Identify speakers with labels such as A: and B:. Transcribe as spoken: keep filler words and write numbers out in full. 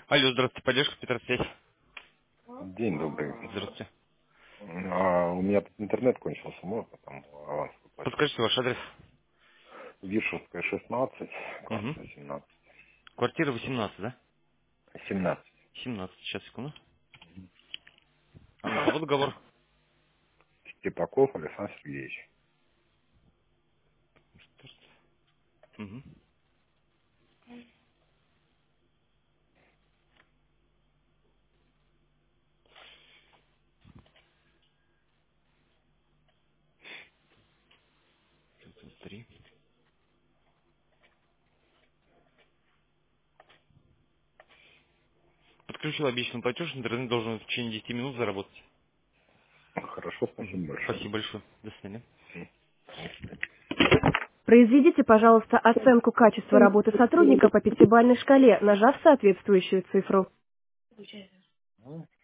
A: Алло, здравствуйте, поддержка Петросвязь.
B: День добрый.
A: Здравствуйте.
B: А, у меня тут интернет кончился, можно там аванс выплатить?
A: Подскажите ваш адрес.
B: Виршевская, шестнадцать,
A: Угу.
B: квартира семнадцать.
A: Квартира восемнадцать, да?
B: семнадцать.
A: семнадцать, сейчас, секунду. А на кого договор?
B: Степаков Александр Сергеевич.
A: Угу. Три. Подключил обещанный платеж, интернет должен в течение десяти минут заработать.
B: Хорошо,
A: Угу.
B: спасибо большое.
A: Спасибо большое. До свидания.
C: Произведите, пожалуйста, оценку качества работы сотрудника по пятибалльной шкале, нажав соответствующую цифру.